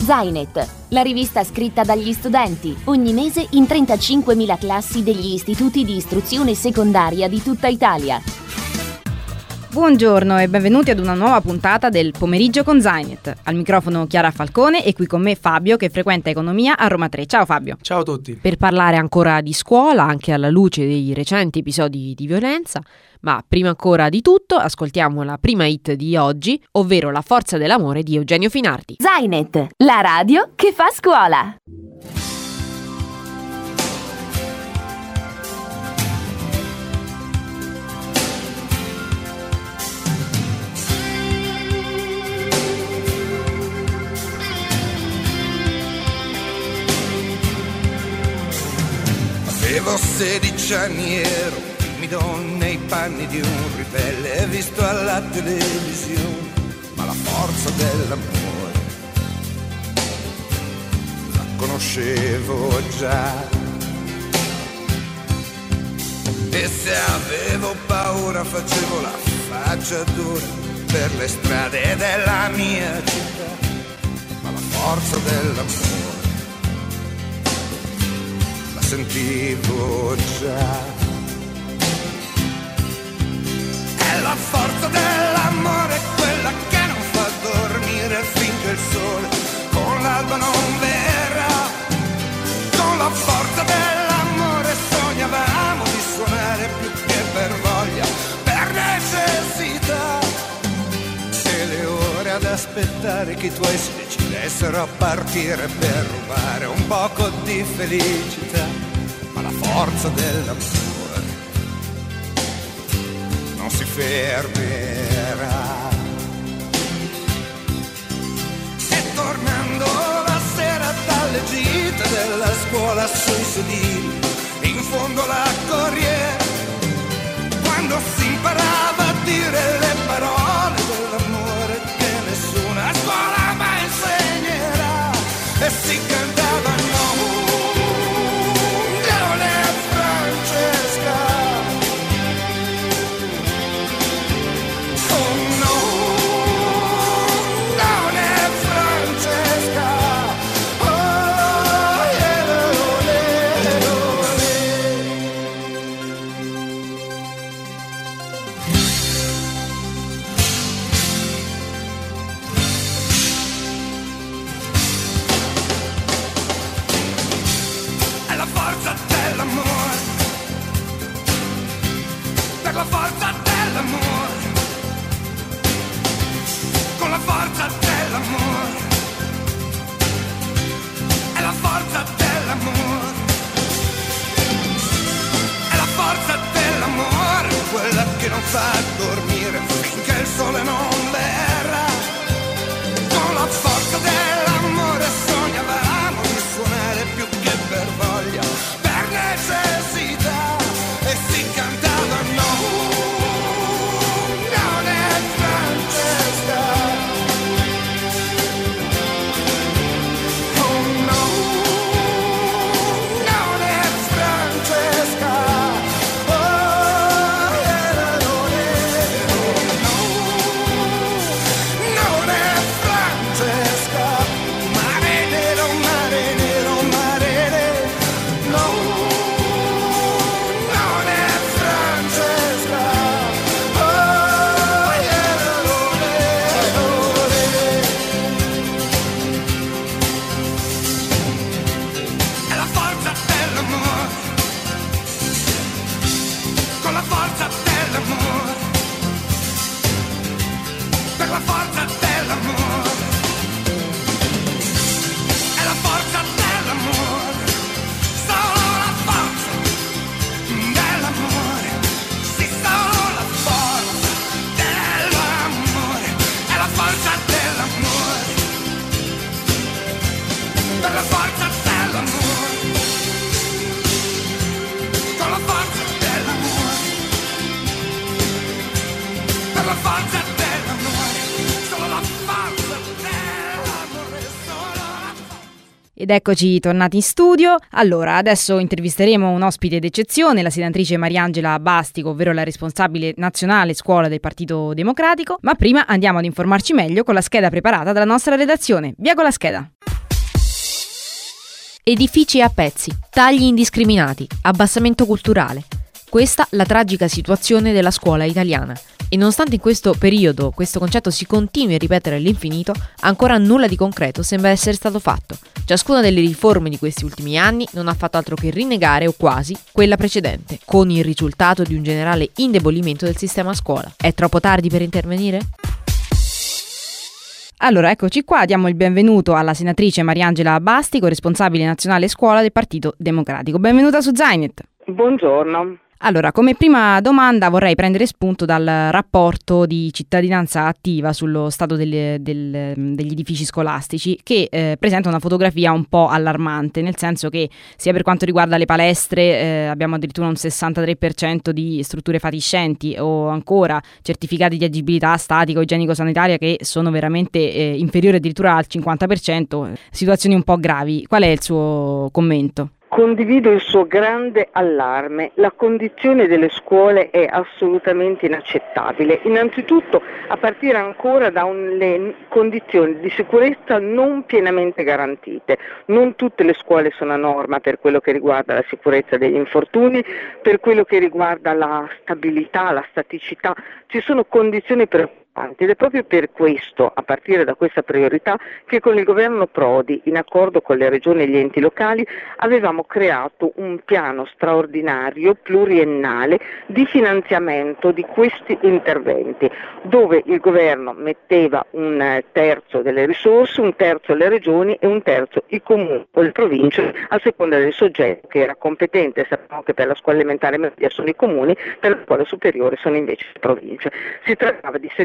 Zainet, la rivista scritta dagli studenti, ogni mese in 35.000 classi degli istituti di istruzione secondaria di tutta Italia. Buongiorno e benvenuti ad una nuova puntata del Pomeriggio con Zainet. Al microfono Chiara Falcone e qui con me Fabio che frequenta economia a Roma 3. Ciao Fabio. Ciao a tutti. Per parlare ancora di scuola, anche alla luce dei recenti episodi di violenza, ma prima ancora di tutto ascoltiamo la prima hit di oggi, ovvero La forza dell'amore di Eugenio Finardi. Zainet, la radio che fa scuola. Avevo 16 anni, ero timido nei panni di un ribelle, visto alla televisione, ma la forza dell'amore la conoscevo già. E se avevo paura facevo la faccia dura per le strade della mia città, ma la forza dell'amore sentivo già. È la forza dell'amore, quella che non fa dormire finché il sole con l'alba non verrà. Con la forza dell'amore sognavamo di suonare più che per voglia, per necessità. E le ore ad aspettare che i tuoi si decidessero a partire per rubare un poco di felicità, ma la forza dell'amore non si fermerà. E tornando la sera dalle gite della scuola sui sedili, in fondo alla corriera, quando si imparava a dire le parole dell'amore che nessuna scuola mai insegnerà, e si cantava Leone Francesca, oh no, Leone Francesca, oh yeah, Leone. È la forza dell'amore, per la forza dell'amore, con la forza dell'amore, è la forza dell'amore, è la forza dell'amore, quella che non fa dormire finché il sole non verrà. Con la forza dell'amore sognavamo di suonare più che per voglia, per necessità, e si cantava Leone Francesca, oh no, Leone Francesca, oh yeah, Leone, oh no, Leone Francesca, mare nero, mare nero, mare nero, no, Leone Francesca, oh yeah, Leone, Leone. È la forza dell'amore, con la forza dell'amore, per la forza dell'amore, è la forza dell'amore, solo la forza dell'amore, sì, solo la forza dell'amore, è la forza dell'amore, per la forza dell'amore, con la forza dell'amore, per la forza dell'amore, solo la forza dell'amore, solo la forza. Ed eccoci tornati in studio. Allora, adesso intervisteremo un ospite d'eccezione, la senatrice Mariangela Bastico, ovvero la responsabile nazionale scuola del Partito Democratico, ma prima andiamo ad informarci meglio con la scheda preparata dalla nostra redazione. Via con la scheda! Edifici a pezzi, tagli indiscriminati, abbassamento culturale. Questa la tragica situazione della scuola italiana. E nonostante in questo periodo questo concetto si continui a ripetere all'infinito, ancora nulla di concreto sembra essere stato fatto. Ciascuna delle riforme di questi ultimi anni non ha fatto altro che rinnegare, o quasi, quella precedente, con il risultato di un generale indebolimento del sistema scuola. È troppo tardi per intervenire? Allora, eccoci qua, diamo il benvenuto alla senatrice Mariangela Bastico, responsabile nazionale scuola del Partito Democratico. Benvenuta su Zainet. Buongiorno. Allora, come prima domanda vorrei prendere spunto dal rapporto di cittadinanza attiva sullo stato degli edifici scolastici, che presenta una fotografia un po' allarmante, nel senso che sia per quanto riguarda le palestre abbiamo addirittura un 63% di strutture fatiscenti, o ancora certificati di agibilità statica o igienico-sanitaria che sono veramente inferiori addirittura al 50%, situazioni un po' gravi. Qual è il suo commento? Condivido il suo grande allarme. La condizione delle scuole è assolutamente inaccettabile. Innanzitutto a partire ancora da le condizioni di sicurezza non pienamente garantite. Non tutte le scuole sono a norma per quello che riguarda la sicurezza degli infortuni, per quello che riguarda la stabilità, la staticità. Ci sono condizioni preoccupanti. Ed è proprio per questo, a partire da questa priorità, che con il governo Prodi, in accordo con le regioni e gli enti locali, avevamo creato un piano straordinario pluriennale di finanziamento di questi interventi, dove il governo metteva un terzo delle risorse, un terzo le regioni e un terzo i comuni o le province, a seconda del soggetto che era competente. Sappiamo che per la scuola elementare media sono i comuni, per la scuola superiore sono invece le province. Si trattava di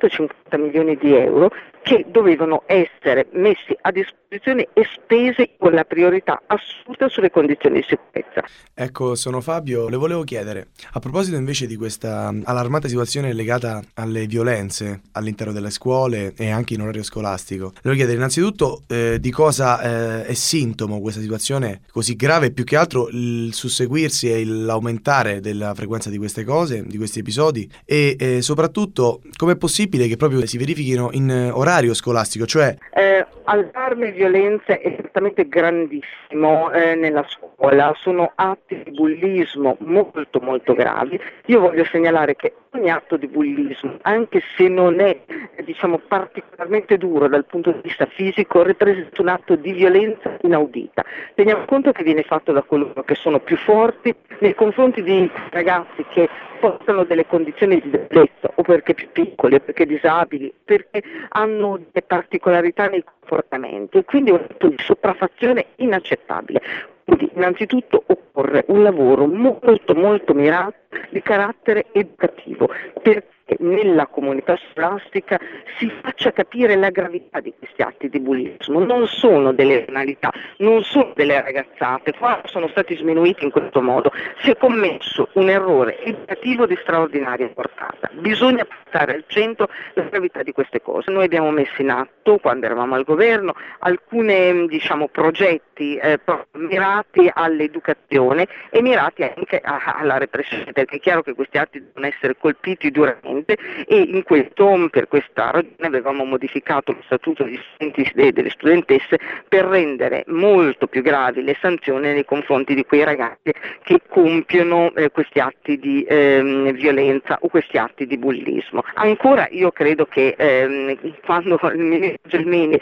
750 milioni di euro che dovevano essere messi a disposizione e spesi con la priorità assoluta sulle condizioni di sicurezza. Ecco, sono Fabio, le volevo chiedere, a proposito invece di questa allarmante situazione legata alle violenze all'interno delle scuole e anche in orario scolastico, le volevo chiedere innanzitutto di cosa è sintomo questa situazione così grave, più che altro il susseguirsi e l'aumentare della frequenza di queste cose, di questi episodi, e soprattutto com'è possibile che proprio si verifichino in orario scolastico, cioè allarme e violenza è certamente grandissimo nella scuola, sono atti di bullismo molto molto gravi. Io voglio segnalare che ogni atto di bullismo, anche se non è particolarmente duro dal punto di vista fisico, rappresenta un atto di violenza inaudita. Teniamo conto che viene fatto da coloro che sono più forti nei confronti di ragazzi che portano delle condizioni di debolezza, o perché più piccoli, o perché disabili, perché hanno delle particolarità nei comportamenti, e quindi è un atto di sopraffazione inaccettabile. Quindi innanzitutto occorre un lavoro molto molto mirato di carattere educativo, perché nella comunità scolastica si faccia capire la gravità di questi atti di bullismo. Non sono delle banalità, non sono delle ragazzate, qua sono stati sminuiti in questo modo. Si è commesso un errore educativo di straordinaria portata. Bisogna portare al centro la gravità di queste cose. Noi abbiamo messo in atto, quando eravamo al governo, alcune progetti mirati all'educazione e mirati anche alla repressione, perché è chiaro che questi atti devono essere colpiti duramente, e per questa ragione avevamo modificato lo statuto degli studenti e delle studentesse per rendere molto più gravi le sanzioni nei confronti di quei ragazzi che compiono questi atti di violenza o questi atti di bullismo. Ancora io credo che quando il ministro Gelmini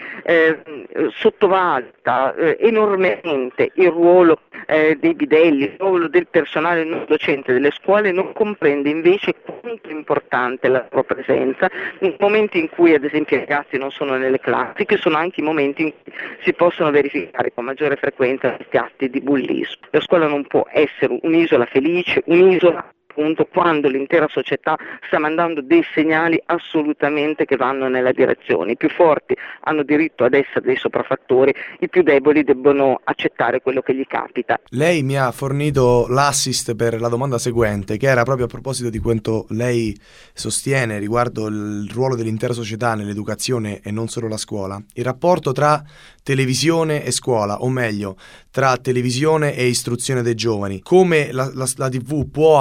sottovaluta enormemente il ruolo dei bidelli, il ruolo del personale non docente delle scuole, non comprende invece quanto è importante la loro presenza in momenti in cui ad esempio i ragazzi non sono nelle classi, che sono anche i momenti in cui si possono verificare con maggiore frequenza questi atti di bullismo. La scuola non può essere un'isola felice, un'isola appunto quando l'intera società sta mandando dei segnali assolutamente che vanno nella direzione. I più forti hanno diritto ad essere dei sopraffattori, i più deboli debbono accettare quello che gli capita. Lei mi ha fornito l'assist per la domanda seguente, che era proprio a proposito di quanto lei sostiene riguardo il ruolo dell'intera società nell'educazione e non solo la scuola. Il rapporto tra televisione e scuola, o meglio, tra televisione e istruzione dei giovani. Come la TV può affiancare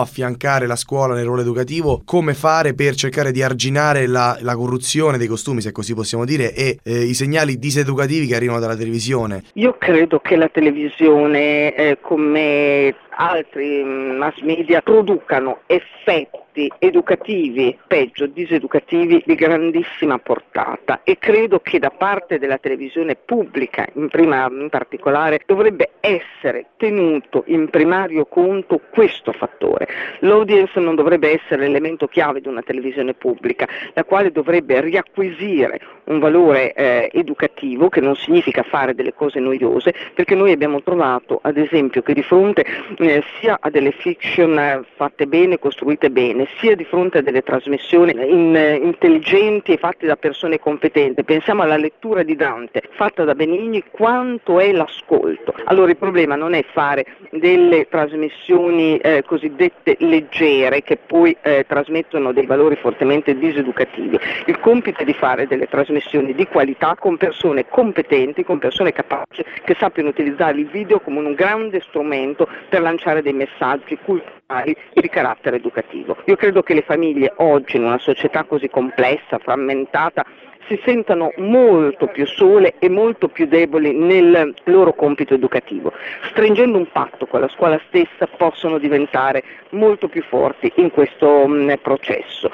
affiancare la scuola nel ruolo educativo, come fare per cercare di arginare la corruzione dei costumi, se così possiamo dire, e i segnali diseducativi che arrivano dalla televisione? Io credo che la televisione, come altri mass media, producano effetti educativi, peggio diseducativi, di grandissima portata, e credo che da parte della televisione pubblica in particolare dovrebbe essere tenuto in primario conto questo fattore. L'audience non dovrebbe essere l'elemento chiave di una televisione pubblica, la quale dovrebbe riacquisire un valore educativo, che non significa fare delle cose noiose, perché noi abbiamo trovato ad esempio che di fronte sia a delle fiction fatte bene, costruite bene, sia di fronte a delle trasmissioni intelligenti e fatte da persone competenti, pensiamo alla lettura di Dante fatta da Benigni, quanto è l'ascolto. Allora il problema non è fare delle trasmissioni cosiddette leggere, che poi trasmettono dei valori fortemente diseducativi. Il compito è di fare delle trasmissioni di qualità, con persone competenti, con persone capaci, che sappiano utilizzare il video come un grande strumento per lanciare dei messaggi culturali di carattere educativo. Io credo che le famiglie oggi, in una società così complessa, frammentata, si sentano molto più sole e molto più deboli nel loro compito educativo. Stringendo un patto con la scuola stessa possono diventare molto più forti in questo processo.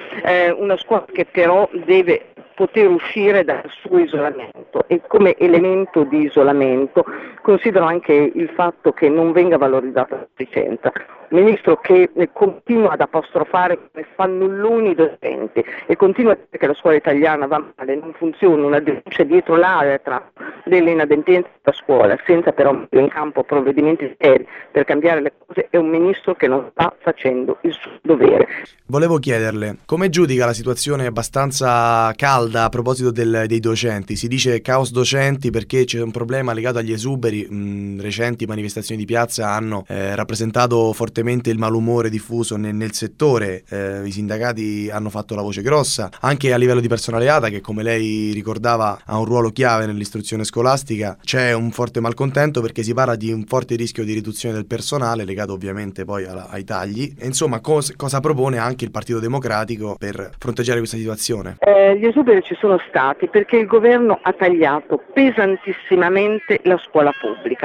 Una scuola che però deve poter uscire dal suo isolamento, e come elemento di isolamento considero anche il fatto che non venga valorizzata la licenza. Un ministro che continua ad apostrofare come fannulloni docenti e continua a dire che la scuola italiana va male, non funziona, una denuncia dietro l'altra delle inadempienze della scuola, senza però mettere in campo provvedimenti seri per cambiare le cose, è un ministro che non sta facendo il suo dovere. Volevo chiederle, come giudica la situazione abbastanza calda a proposito dei docenti? Si dice caos docenti perché c'è un problema legato agli esuberi. Recenti manifestazioni di piazza hanno rappresentato fortemente il malumore diffuso nel settore. I sindacati hanno fatto la voce grossa, anche a livello di personale ATA, che come lei ricordava ha un ruolo chiave nell'istruzione scolastica. C'è un forte malcontento perché si parla di un forte rischio di riduzione del personale, legato ovviamente poi ai tagli. E insomma, cosa propone anche il Partito Democratico per fronteggiare questa situazione? Gli esuberi ci sono stati perché il governo ha tagliato pesantissimamente la scuola pubblica,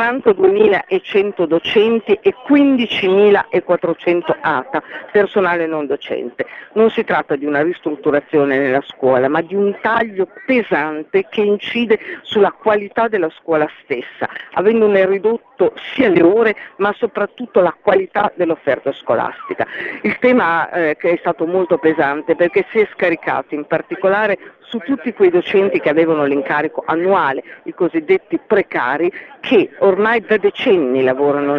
42.100 docenti e 15.400 ATA, personale non docente. Non si tratta di una ristrutturazione nella scuola, ma di un taglio pesante che incide sulla qualità della scuola stessa, avendone ridotto sia le ore ma soprattutto la qualità dell'offerta scolastica. Il tema che è stato molto pesante perché si è scaricato in particolare su tutti quei docenti che avevano l'incarico annuale, i cosiddetti precari, che ormai da decenni lavoravano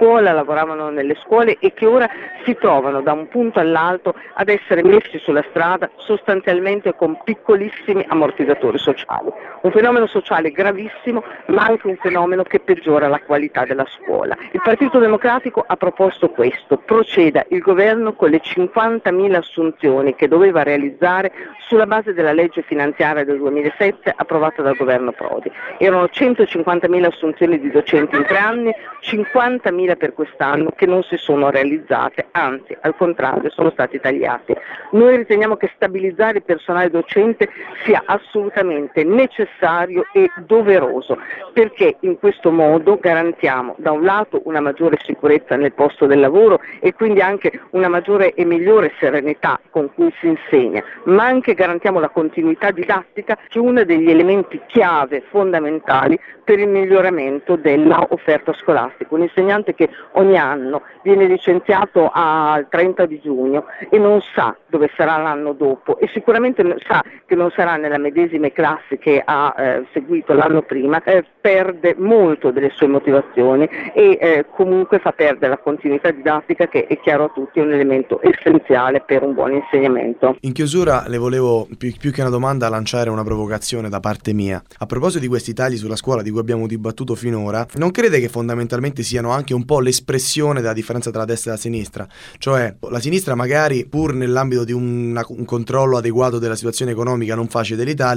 nelle scuole e che ora si trovano da un punto all'altro ad essere messi sulla strada sostanzialmente con piccolissimi ammortizzatori sociali. Un fenomeno sociale gravissimo, ma anche un fenomeno che peggiora la qualità della scuola. Il Partito Democratico ha proposto questo: proceda il governo con le 50.000 assunzioni che doveva realizzare sulla base della legge finanziaria del 2007 approvata dal governo Prodi. Erano 150.000 assunzioni di docenti in 3 anni, 50.000 per quest'anno che non si sono realizzate, anzi al contrario sono stati tagliati. Noi riteniamo che stabilizzare il personale docente sia assolutamente necessario e doveroso, perché in questo modo garantiamo da un lato una maggiore sicurezza nel posto del lavoro e quindi anche una maggiore e migliore serenità con cui si insegna, ma anche garantiamo la continuità didattica, che è uno degli elementi chiave fondamentali per il miglioramento dell'offerta scolastica. Un insegnante che ogni anno viene licenziato al 30 di giugno e non sa dove sarà l'anno dopo, e sicuramente sa che non sarà nella medesime classi che ha seguito l'anno prima, perde molto delle sue motivazioni e comunque fa perdere la continuità didattica, che è chiaro a tutti è un elemento essenziale per un buon insegnamento. In chiusura le volevo più che una domanda lanciare una provocazione da parte mia. A proposito di questi tagli sulla scuola di cui abbiamo dibattuto finora, non crede che fondamentalmente siano anche un po' l'espressione della differenza tra la destra e la sinistra? Cioè la sinistra magari, pur nell'ambito di un controllo adeguato della situazione economica non facile dell'Italia,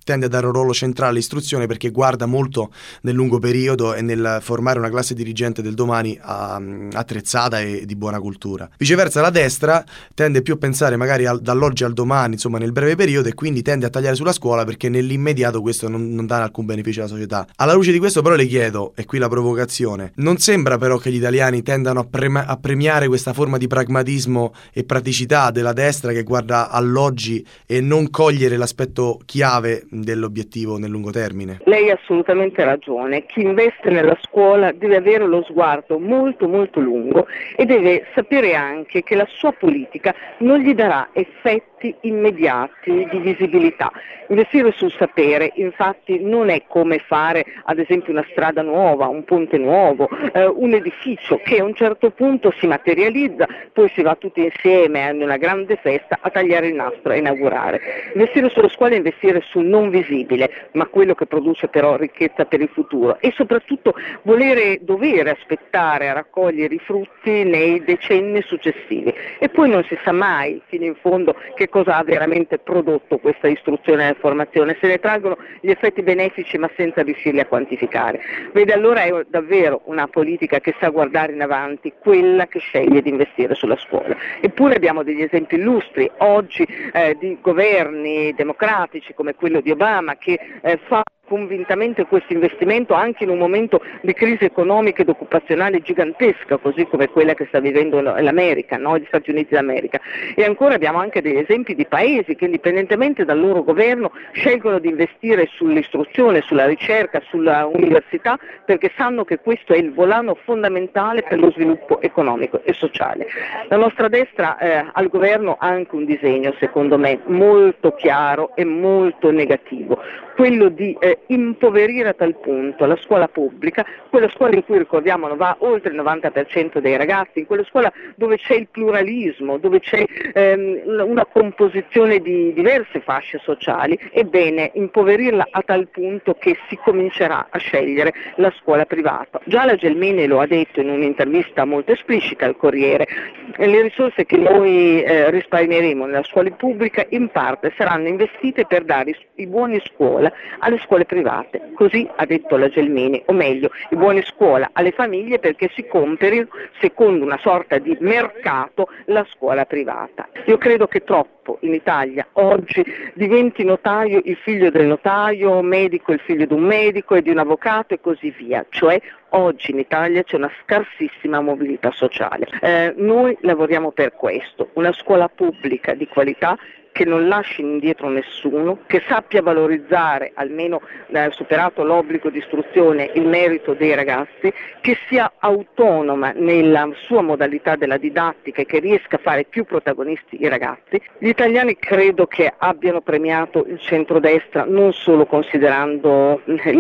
tende a dare un ruolo centrale all'istruzione perché guarda molto nel lungo periodo e nel formare una classe dirigente del domani attrezzata e di buona cultura. Viceversa, la destra tende più a pensare magari dall'oggi al domani, insomma nel breve periodo, e quindi tende a tagliare sulla scuola perché nell'immediato questo non dà alcun beneficio alla società. Alla luce di questo però le chiedo, e qui la provocazione, non sembra però che gli italiani tendano a premiare questa forma di pragmatismo e praticità della destra che guarda all'oggi e non cogliere l'aspetto chiave dell'obiettivo nel lungo termine? Lei ha assolutamente ragione. Chi investe nella scuola deve avere lo sguardo molto molto lungo e deve sapere anche che la sua politica non gli darà effetti immediati di visibilità. Investire sul sapere infatti non è come fare ad esempio una strada nuova, un ponte nuovo, un edificio che a un certo punto si materializza, poi si va tutti insieme a una grande festa a tagliare il nastro e inaugurare. Investire sulla scuola è investire sul non visibile, ma quello che produce però ricchezza per il futuro, e soprattutto dovere aspettare a raccogliere i frutti nei decenni successivi, e poi non si sa mai fino in fondo che cosa ha veramente prodotto questa istruzione e formazione. Se ne traggono gli effetti benefici ma senza riuscirli a quantificare. Vede, allora è davvero una politica che sa guardare in avanti, quella che sceglie di investire sulla scuola. Eppure abbiamo degli esempi illustri oggi di governi democratici come quello di Obama che fa convintamente questo investimento anche in un momento di crisi economica ed occupazionale gigantesca, così come quella che sta vivendo l'America, no? Gli Stati Uniti d'America. E ancora abbiamo anche degli esempi di paesi che indipendentemente dal loro governo scelgono di investire sull'istruzione, sulla ricerca, sulla università, perché sanno che questo è il volano fondamentale per lo sviluppo economico e sociale. La nostra destra al governo ha anche un disegno, secondo me, molto chiaro e molto negativo, quello di impoverire a tal punto la scuola pubblica, quella scuola in cui, ricordiamolo, va oltre il 90% dei ragazzi, in quella scuola dove c'è il pluralismo, dove c'è una composizione di diverse fasce sociali. Ebbene, impoverirla a tal punto che si comincerà a scegliere la scuola privata. Già la Gelmini lo ha detto in un'intervista molto esplicita al Corriere: le risorse che noi risparmieremo nella scuola pubblica in parte saranno investite per dare i buoni scuola alle scuole private. Così ha detto la Gelmini, o meglio, i buoni scuola alle famiglie perché si comperino secondo una sorta di mercato la scuola privata. Io credo che troppo in Italia oggi diventi notaio il figlio del notaio, medico il figlio di un medico e di un avvocato e così via, cioè oggi in Italia c'è una scarsissima mobilità sociale. Noi lavoriamo per questo, una scuola pubblica di qualità che non lasci indietro nessuno, che sappia valorizzare, almeno superato l'obbligo di istruzione, il merito dei ragazzi, che sia autonoma nella sua modalità della didattica e che riesca a fare più protagonisti i ragazzi. Gli italiani credo che abbiano premiato il centrodestra non solo considerando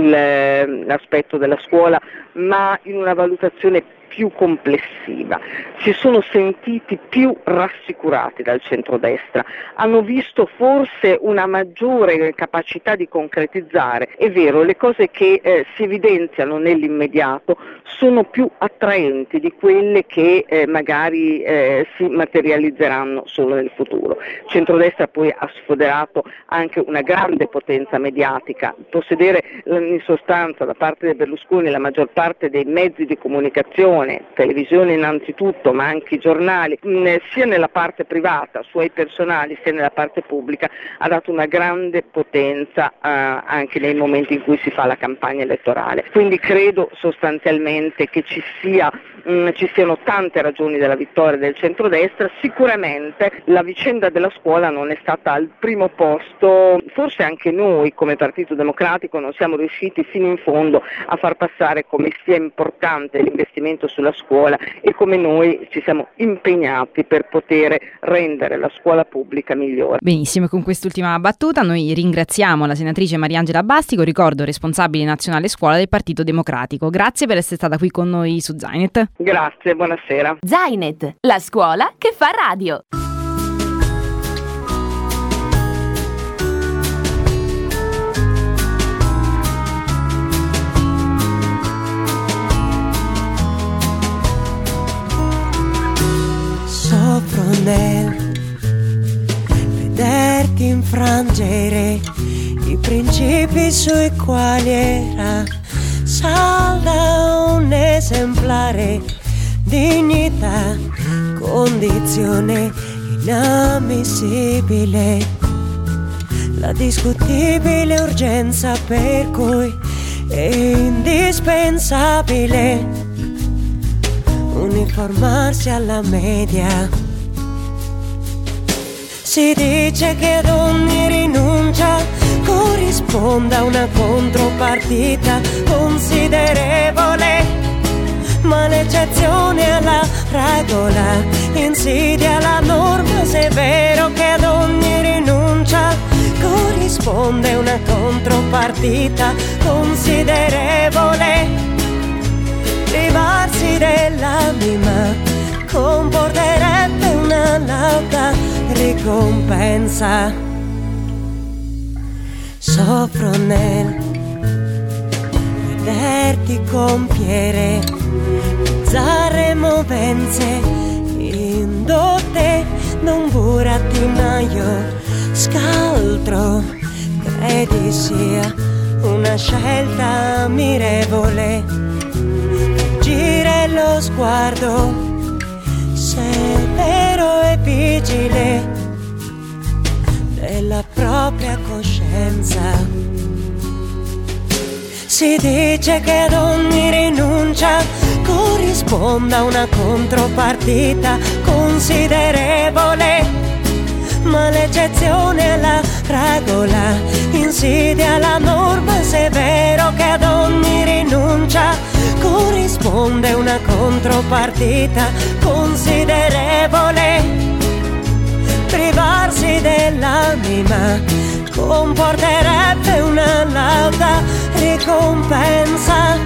l'aspetto della scuola, ma in una valutazione più complessiva. Si sono sentiti più rassicurati dal centrodestra, hanno visto forse una maggiore capacità di concretizzare. È vero, le cose che si evidenziano nell'immediato sono più attraenti di quelle che magari si materializzeranno solo nel futuro. Il centrodestra poi ha sfoderato anche una grande potenza mediatica, possedere in sostanza da parte di Berlusconi la maggior parte dei mezzi di comunicazione, televisione innanzitutto, ma anche i giornali, sia nella parte privata, suoi personali, sia nella parte pubblica, ha dato una grande potenza anche nei momenti in cui si fa la campagna elettorale. Quindi credo sostanzialmente che ci siano tante ragioni della vittoria del centrodestra. Sicuramente la vicenda della scuola non è stata al primo posto, forse anche noi come Partito Democratico non siamo riusciti fino in fondo a far passare come sia importante l'investimento sulla scuola e come noi ci siamo impegnati per poter rendere la scuola pubblica migliore. Benissimo, e con quest'ultima battuta noi ringraziamo la senatrice Mariangela Bastico, ricordo responsabile nazionale scuola del Partito Democratico. Grazie per essere stata qui con noi su Zainet. Grazie, buonasera. Zainet, la scuola che fa radio. Soffro nel vederti infrangere i principi sui quali era salda un esemplare, dignità, condizione inammissibile, la discutibile urgenza per cui è indispensabile uniformarsi alla media. Si dice che ad ogni rinuncia corrisponda una contropartita considerevole, ma l'eccezione alla regola insidia la norma, se è vero che ad ogni rinuncia corrisponde una contropartita considerevole. Privarsi dell'anima comporterebbe una lauta ricompensa. Soffro nel vederti compiere bizzarre movenze indotte da un burattinaio scaltro. Credi sia una scelta ammirevole fuggire lo sguardo severo e vigile della propria coscienza. Si dice che ad ogni rinuncia corrisponda una contropartita considerevole, ma l'eccezione alla regola insidia la norma, se è vero che ad ogni rinuncia corrisponde una contropartita considerevole. Privarsi dell'anima comporterebbe una lauta ricompensa.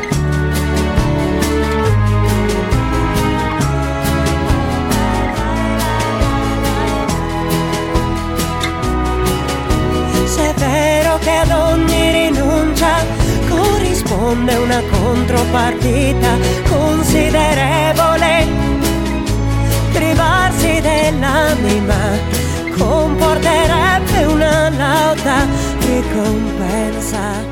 Se è vero che ad ogni rinuncia corrisponde una contropartita considerevole, privarsi dell'anima comporterebbe una lauta ricompensa.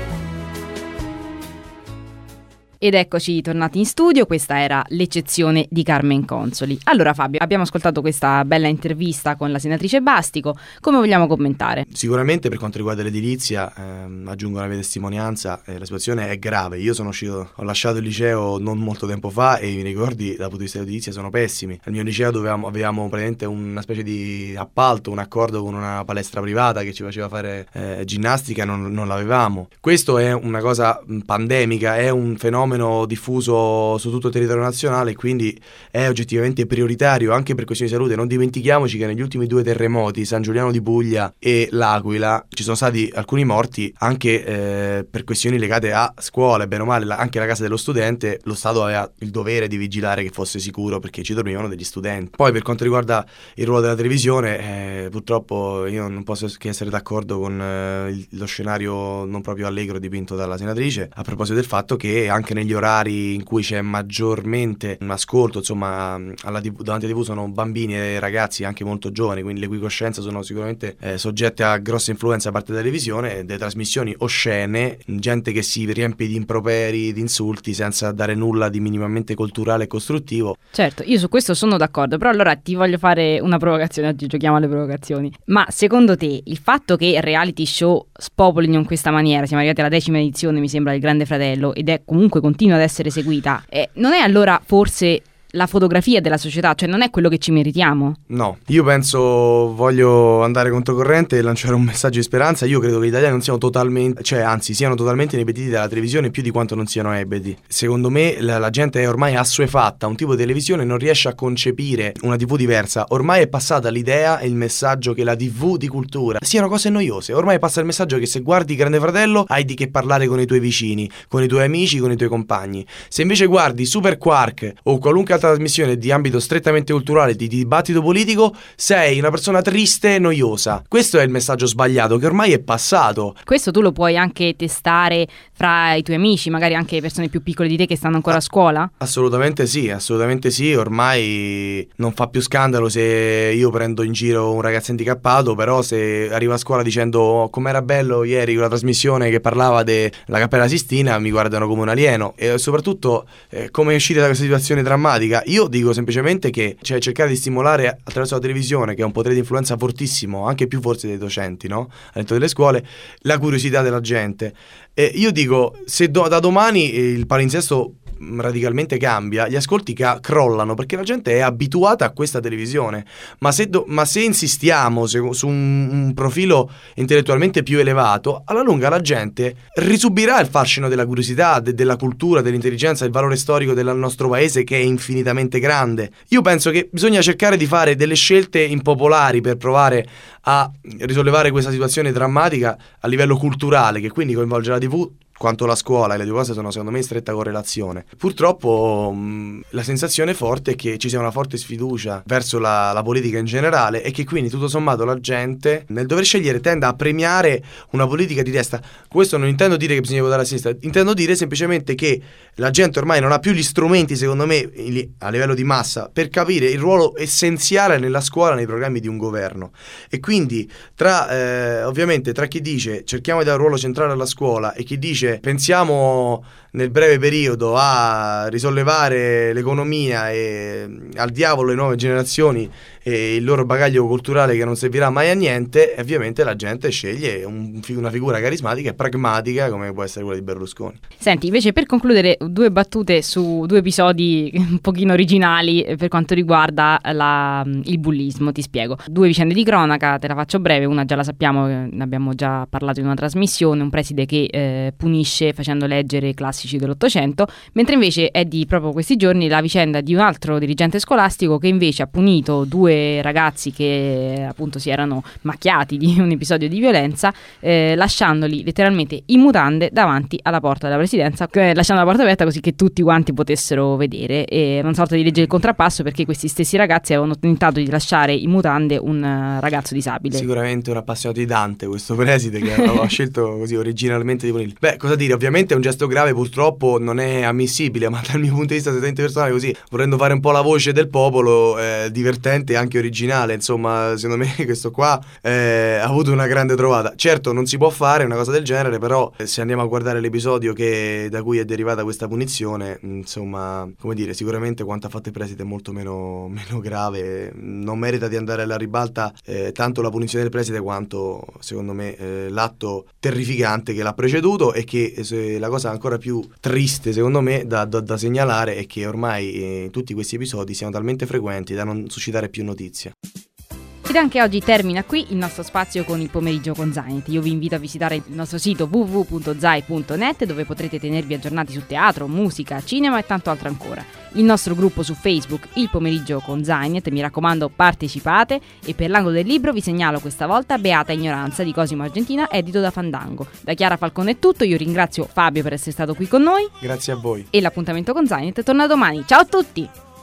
Ed eccoci tornati in studio, questa era L'eccezione di Carmen Consoli. Allora Fabio, abbiamo ascoltato questa bella intervista con la senatrice Bastico, come vogliamo commentare? Sicuramente per quanto riguarda l'edilizia, aggiungo la mia testimonianza, la situazione è grave. Io ho lasciato il liceo non molto tempo fa e i ricordi dal punto di vista dell'edilizia sono pessimi. Al mio liceo avevamo praticamente una specie di appalto, un accordo con una palestra privata che ci faceva fare ginnastica, non l'avevamo. Questo è una cosa pandemica, è un fenomeno diffuso su tutto il territorio nazionale, quindi è oggettivamente prioritario anche per questioni di salute. Non dimentichiamoci che negli ultimi 2 terremoti, San Giuliano di Puglia e L'Aquila, ci sono stati alcuni morti anche per questioni legate a scuole. Bene o male, anche la casa dello studente, lo Stato aveva il dovere di vigilare che fosse sicuro perché ci dormivano degli studenti. Poi per quanto riguarda il ruolo della televisione, purtroppo io non posso che essere d'accordo con lo scenario non proprio allegro dipinto dalla senatrice, a proposito del fatto che anche negli orari in cui c'è maggiormente un ascolto, insomma, davanti alla TV sono bambini e ragazzi anche molto giovani, quindi le cui coscienze sono sicuramente soggette a grossa influenza da parte della televisione, delle trasmissioni oscene, gente che si riempie di improperi, di insulti senza dare nulla di minimamente culturale e costruttivo. Certo, io su questo sono d'accordo, però allora ti voglio fare una provocazione, oggi giochiamo alle provocazioni. Ma secondo te il fatto che reality show spopolino in questa maniera, siamo arrivati alla 10ª edizione mi sembra del Grande Fratello ed è comunque continua ad essere seguita, non è allora forse la fotografia della società, cioè non è quello che ci meritiamo? No, io penso, voglio andare controcorrente e lanciare un messaggio di speranza. Io credo che gli italiani non siano totalmente, siano totalmente inebetiti dalla televisione più di quanto non siano ebeti. Secondo me la gente è ormai assuefatta a un tipo di televisione, non riesce a concepire una TV diversa. Ormai è passata l'idea e il messaggio che la TV di cultura siano cose noiose. Ormai passa il messaggio che se guardi Grande Fratello hai di che parlare con i tuoi vicini, con i tuoi amici, con i tuoi compagni. Se invece guardi Super Quark o qualunque altra trasmissione di ambito strettamente culturale, di dibattito politico, sei una persona triste e noiosa. Questo è il messaggio sbagliato che ormai è passato. Questo tu lo puoi anche testare fra i tuoi amici, magari anche persone più piccole di te che stanno ancora a scuola? Assolutamente sì, ormai non fa più scandalo se io prendo in giro un ragazzo handicappato, però se arriva a scuola dicendo "Oh, com'era bello ieri quella trasmissione che parlava della Cappella Sistina", mi guardano come un alieno. E soprattutto come uscire da questa situazione drammatica? Io dico semplicemente che cercare di stimolare attraverso la televisione, che è un potere di influenza fortissimo, anche più forse dei docenti, no? All'interno delle scuole, la curiosità della gente. Io dico, se da domani il palinsesto radicalmente cambia, gli ascolti crollano, perché la gente è abituata a questa televisione. Ma se insistiamo su un profilo intellettualmente più elevato, alla lunga la gente risubirà il fascino della curiosità, della cultura, dell'intelligenza, del valore storico del nostro paese, che è infinitamente grande. Io penso che bisogna cercare di fare delle scelte impopolari per provare a risollevare questa situazione drammatica a livello culturale, che quindi coinvolge la TV quanto la scuola, e le due cose sono secondo me in stretta correlazione. Purtroppo la sensazione forte è che ci sia una forte sfiducia verso la politica in generale, e che quindi tutto sommato la gente nel dover scegliere tenda a premiare una politica di destra. Questo non intendo dire che bisogna votare a sinistra, intendo dire semplicemente che la gente ormai non ha più gli strumenti, secondo me, a livello di massa, per capire il ruolo essenziale nella scuola, nei programmi di un governo. E quindi ovviamente tra chi dice cerchiamo di dare un ruolo centrale alla scuola e chi dice pensiamo nel breve periodo a risollevare l'economia e al diavolo le nuove generazioni e il loro bagaglio culturale che non servirà mai a niente, ovviamente la gente sceglie una figura carismatica e pragmatica come può essere quella di Berlusconi. Senti, invece, per concludere, 2 battute su 2 episodi un pochino originali per quanto riguarda il bullismo. Ti spiego. 2 vicende di cronaca, te la faccio breve. Una già la sappiamo, ne abbiamo già parlato in una trasmissione, un preside che punisce facendo leggere i classici dell'Ottocento, mentre invece è di proprio questi giorni la vicenda di un altro dirigente scolastico che invece ha punito 2 ragazzi che appunto si erano macchiati di un episodio di violenza, lasciandoli letteralmente in mutande davanti alla porta della presidenza, lasciando la porta aperta così che tutti quanti potessero vedere, e una sorta di legge del contrappasso, perché questi stessi ragazzi avevano tentato di lasciare in mutande un ragazzo disabile. Sicuramente un appassionato di Dante questo preside, che aveva scelto così originalmente di punirli. Beh, cosa dire, ovviamente è un gesto grave, purtroppo non è ammissibile, ma dal mio punto di vista totalmente personale, così volendo fare un po' la voce del popolo, divertente e anche originale, insomma, secondo me questo qua ha avuto una grande trovata. Certo, non si può fare una cosa del genere, però se andiamo a guardare l'episodio da cui è derivata questa punizione, insomma, come dire, sicuramente quanto ha fatto il preside è molto meno grave, non merita di andare alla ribalta tanto la punizione del preside quanto, secondo me, l'atto terrificante che l'ha preceduto, e che la cosa ancora più triste, secondo me, da segnalare è che ormai tutti questi episodi siano talmente frequenti da non suscitare più notizie. Ed anche oggi termina qui il nostro spazio con il pomeriggio con Zainet. Io vi invito a visitare il nostro sito www.zai.net, dove potrete tenervi aggiornati su teatro, musica, cinema e tanto altro ancora. Il nostro gruppo su Facebook, il pomeriggio con Zainet, mi raccomando partecipate. E per l'angolo del libro vi segnalo questa volta Beata ignoranza di Cosimo Argentina, edito da Fandango. Da Chiara Falcone è tutto, io ringrazio Fabio per essere stato qui con noi. Grazie a voi. E l'appuntamento con Zainet torna domani. Ciao a tutti!